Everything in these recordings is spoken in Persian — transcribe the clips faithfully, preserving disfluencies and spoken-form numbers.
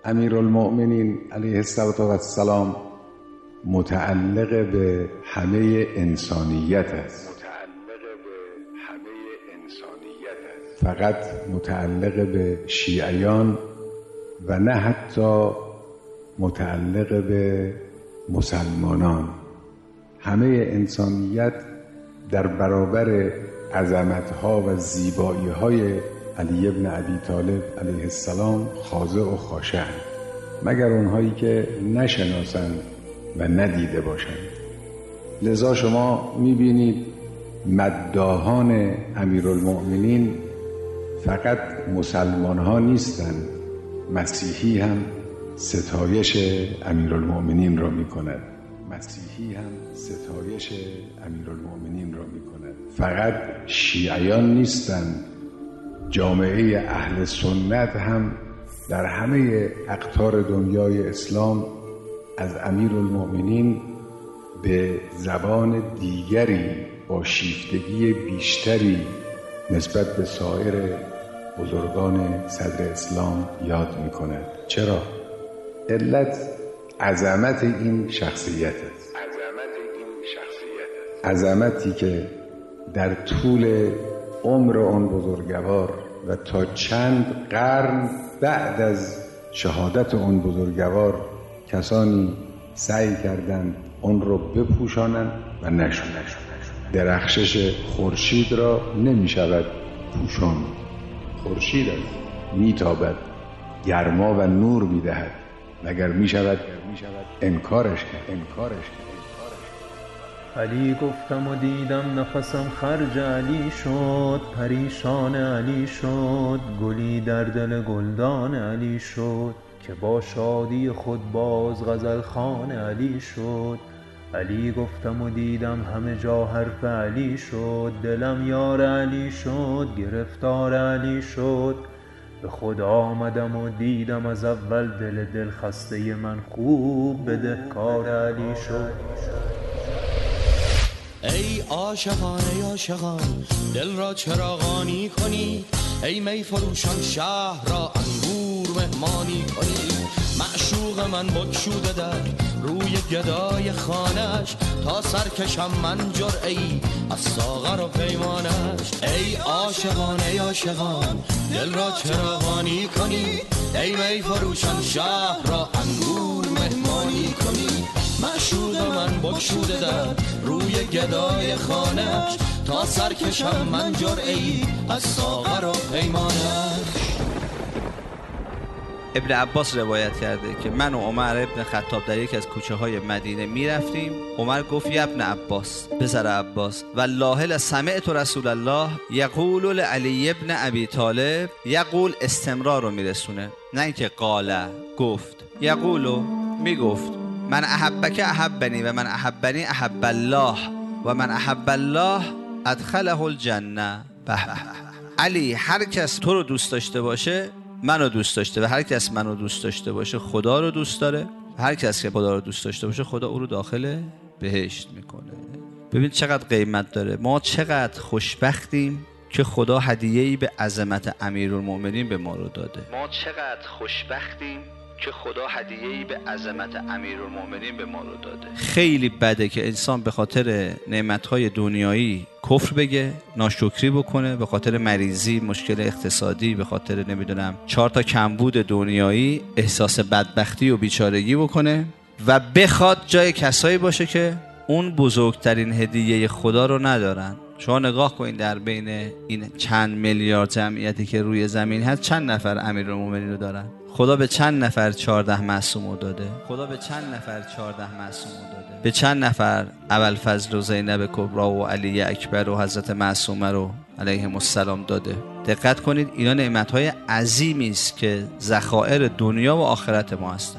امیرالمؤمنین علیه السلام متعلق به همه انسانیت است. متعلق به همه انسانیت است. فقط متعلق به شیعیان و نه حتی متعلق به مسلمانان. همه انسانیت در برابر عظمت‌ها و زیبایی‌های علی ابن ابی طالب علیه السلام خاضع و خاشع، مگر اونهایی که نشناسند و ندیده باشند. لذا شما می‌بینید مداحان امیرالمؤمنین فقط مسلمان‌ها نیستند، مسیحی هم ستایش امیرالمؤمنین را می‌کند. مسیحی هم ستایش امیرالمؤمنین را می‌کند. فقط شیعیان نیستند، جامعه اهل سنت هم در همه اقطار دنیای اسلام از امیرالمؤمنین به زبان دیگری با شیفتگی بیشتری نسبت به سایر بزرگان صدر اسلام یاد می‌کند. چرا؟ علت عظمت این شخصیت است. عظمت این شخصیت است. عظمتی که در طول عمر آن بزرگوار و تا چند قرن بعد از شهادت آن بزرگوار کسانی سعی کردند آن را بپوشانند و نشد. درخشش خورشید را نمی شود پوشان. خورشید است، می تابد، گرما و نور می دهد، مگر می شود انکارش کرد. انکارش کرد. علی گفتم و دیدم نفسم خرج علی شد، پریشان علی شد، گلی در دل گلدان علی شد، که با شادی خود باز غزل خوان علی شد. علی گفتم و دیدم همه جا حرف علی شد، دلم یار علی شد، گرفتار علی شد. به خود آمدم و دیدم از اول دل دل خسته من خوب بدهکار علی شد. ای عاشقان ای عاشقان دل را چراغانی کنید، ای می فروشان شهر را انگور مهمانی کنید. معشوق من بگشوده در روی گدای خانش، تا سرکشم من جرعه‌ای از ساغر و پیمانش. ای عاشقان ای عاشقان دل را چراغانی کنید، ای می فروشان شهر را انگور مهمانی کنید. معشوق من بگشوده در روی گدای خانش، تا سرکشم من جرعه‌ای از ساغر و پیمانش. ابن عباس روایت کرده که من و عمر ابن خطاب در یک از کوچه های مدینه می رفتیم. عمر گفت یا ابن عباس، پسر عباس، والله لسمعت رسول الله یقول لعلی ابن ابی طالب، یقول استمرار رو می رسونه، نه اینکه قاله گفت، یقولو می گفت من احبک احبنی و من احبنی احب الله و من احب الله ادخله الجنه. به علی، هر کس تو رو دوست داشته باشه منو دوست داشته، و هر کس منو دوست داشته باشه خدا رو دوست داره، هر کس که خدا رو دوست داشته باشه خدا او رو داخل بهشت میکنه. ببین چقدر قیمت داره. ما چقدر خوشبختیم که خدا هدیه‌ای به عظمت امیرالمؤمنین به ما رو داده. ما چقدر خوشبختیم که خدا هدیه‌ای به عظمت امیرالمؤمنین به ما رو داده. خیلی بده که انسان به خاطر نعمت‌های دنیایی کفر بگه، ناشکری بکنه، به خاطر مریضی، مشکل اقتصادی، به خاطر نمیدونم چهار تا کمبود دنیایی احساس بدبختی و بیچارگی بکنه و بخواد جای کسایی باشه که اون بزرگترین هدیه خدا رو ندارن. شما نگاه کنید در بین این چند میلیارد جمعیتی که روی زمین هست چند نفر امیرالمؤمنین رو دارن؟ خدا به چند نفر چهارده معصوم رو داده؟ خدا به چند نفر چهارده معصوم رو داده؟ به چند نفر ابوالفضل و زینب کبری و علی اکبر و حضرت معصومه رو علیهم السلام داده؟ دقت کنید، اینا نعمت‌های عظیمی است که ذخایر دنیا و آخرت ما هستن.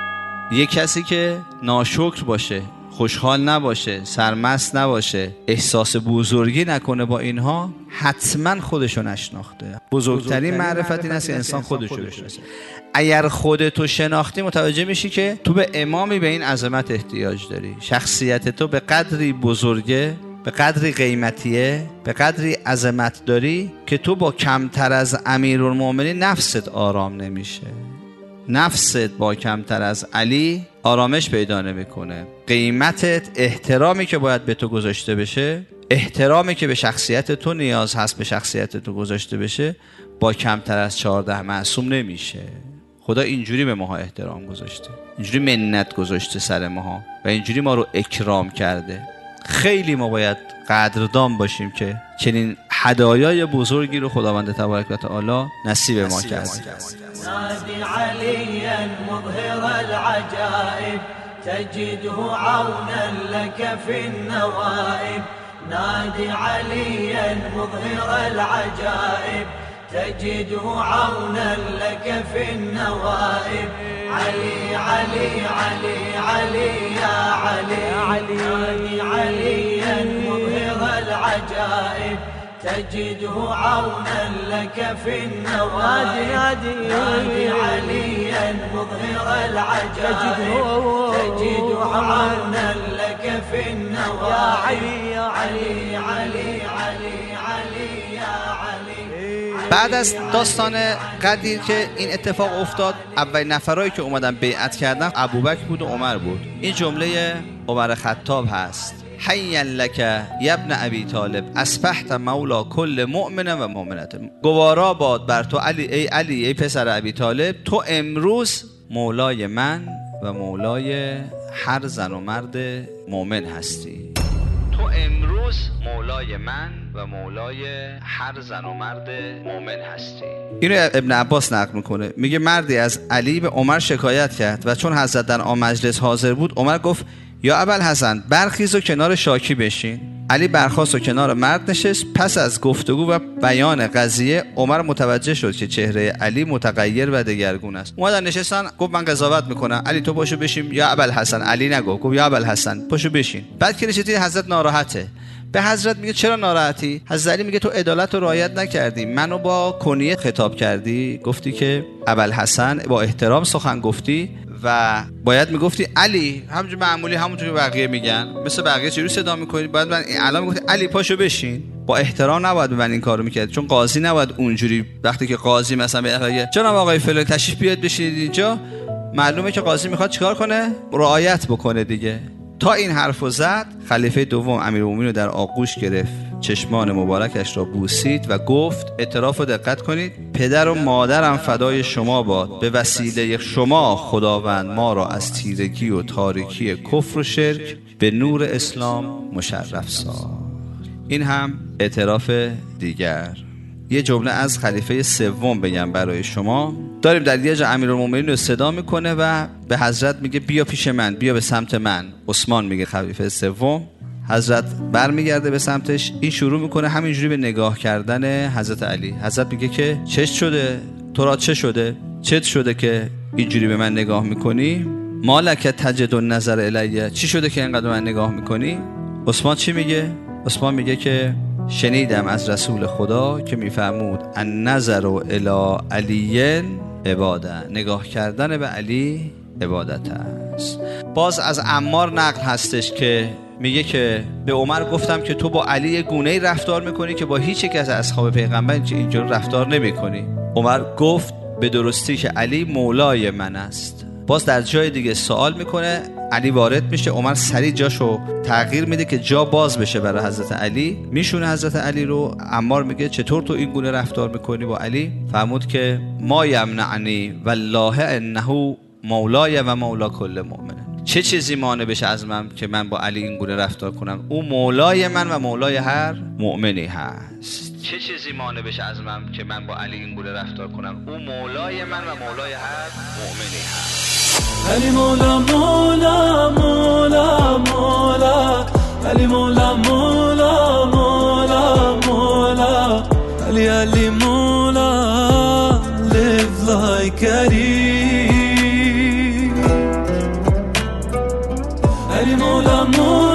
یک کسی که ناشکر باشه، خوشحال نباشه، سرمست نباشه، احساس بزرگی نکنه با اینها، حتما خودشو نشناخته. بزرگترین معرفت این است که انسان خودشو بشناسه. اگر خودتو شناختی متوجه میشی که تو به امامی به این عظمت احتیاج داری. شخصیت تو به قدری بزرگه، به قدری قیمتیه، به قدری عظمت داری که تو با کمتر از امیرالمؤمنین نفست آرام نمیشه. نفست با کمتر از علی آرامش پیدا نمیکنه. قیمتت، احترامی که باید به تو گذاشته بشه، احترامی که به شخصیت تو نیاز هست به شخصیت تو گذاشته بشه، با کمتر از چهارده معصوم نمیشه. خدا اینجوری به ماها احترام گذاشته، اینجوری منت گذاشته سر ماها و اینجوری ما رو اکرام کرده. خیلی ما باید قدردان باشیم که چنین هدایای بزرگی رو خداوند تبارک و تعالی نصیب ما کرده. نادي عليا مظهر العجائب تجده عونا لك في النوائب. نادي عليا مظهر العجائب تجده عونا لك في النوائب. علي علي علي علي يا علي. نادي عليا مظهر العجائب تجده عونا لك في النوائب. نادي عليا مظهر العجائب تجده عونا لك في النوائب. يا علي يا علي علي علي علي يا علي. بعد از داستان قدیر که این اتفاق افتاد، اولین نفرایی که اومدن بیعت کردن ابوبکر بود و عمر بود. این جمله عمر خطاب هست: حیا لک یا ابن ابی طالب اصبحت مولا کل مؤمن و مؤمنت. گوارا باد بر تو علی، ای علی ای پسر ابی طالب، تو امروز مولای من و مولای هر زن و مرد مؤمن هستی. تو امروز مولای من و مولای هر زن و مرد مؤمن هستی. اینو ابن عباس نقل میکنه، میگه مردی از علی به عمر شکایت کرد و چون حضرت در آن مجلس حاضر بود، عمر گفت یا ابوالحسن برخیز و کنار شاکی بشین. علی برخاست و کنار مرد نشست. پس از گفتگو و بیان قضیه عمر متوجه شد که چهره علی متغیر و دگرگون است. اومدن نشستن، گفت من قضاوت میکنم. علی تو پاشو بشین. یا ابوالحسن. علی نگفت، گفت یا ابوالحسن پاشو بشین. بعد که نشستی حضرت ناراحته. به حضرت میگه چرا ناراحتی؟ حضرت علی میگه تو عدالت رو رعایت نکردی، منو با کنیه خطاب کردی، گفتی که ابوالحسن، با احترام سخن گفتی و باید میگفتی علی، همونجوری معمولی همونجوری بقیه میگن، مثل بقیه چجوری صدا میکنی؟ باید من الان میگفتی علی پاشو بشین. با احترام نباید به من این کارو میکرد، چون قاضی نباید اونجوری وقتی که قاضی مثلا بگه جناب آقای فلان تشریف بیاد بشینید اینجا، معلومه که قاضی میخواد چیکار کنه؟ رعایت بکنه دیگه. تا این حرفو زد، خلیفه دوم امیرالمومنین رو در آغوش گرفت، چشمان مبارکش را بوسید و گفت اعتراف و دقت کنید، پدر و مادرم فدای شما باد، به وسیله شما خداوند ما را از تیرگی و تاریکی کفر و شرک به نور اسلام مشرف ساخت. این هم اعتراف دیگر. یه جمله از خلیفه سوم بگم برای شما. داریم در یه جا امیرالمومنین رو صدا میکنه و به حضرت میگه بیا پیش من، بیا به سمت من. عثمان میگه خلیفه سوم. حضرت برمیگرده به سمتش، این شروع میکنه همینجوری به نگاه کردن حضرت علی. حضرت میگه که چه شده؟ تو را چه شده؟ چه شده که اینجوری به من نگاه میکنی؟ مالک تجد النظر الیه، چی شده که اینقدر من نگاه میکنی؟ عثمان چی میگه؟ عثمان میگه که شنیدم از رسول خدا که میفرمود النظر الی علی عباده، نگاه کردن به علی عبادت است. باز از عمار نقل هستش که میگه که به عمر گفتم که تو با علی گونه‌ای رفتار میکنی که با هیچ یک از اصحاب پیغمبر اینجور رفتار نمیکنی. عمر گفت به درستی که علی مولای من است. باز در جای دیگه سوال میکنه، علی وارد میشه، عمر سریع جاشو تغییر میده که جا باز بشه برای حضرت علی، میشونه حضرت علی رو. عمار میگه چطور تو این گونه رفتار میکنی با علی؟ فرمود که ما یمنعنی والله انه مولای و مولا کل مؤمن. چه چیزی مانع بشه از من که من با علی این گونه رفتار کنم؟ او مولای من و مولای هر مؤمنی هست. چه چیزی مانع بشه از من که من با علی این گونه رفتار کنم؟ او مولای من و مولای هر مؤمنی هست. علی مولا مولا مولا مولا، علی مولا مولا مولا مولا، علی علی مولا live like علی، علی مولا مولا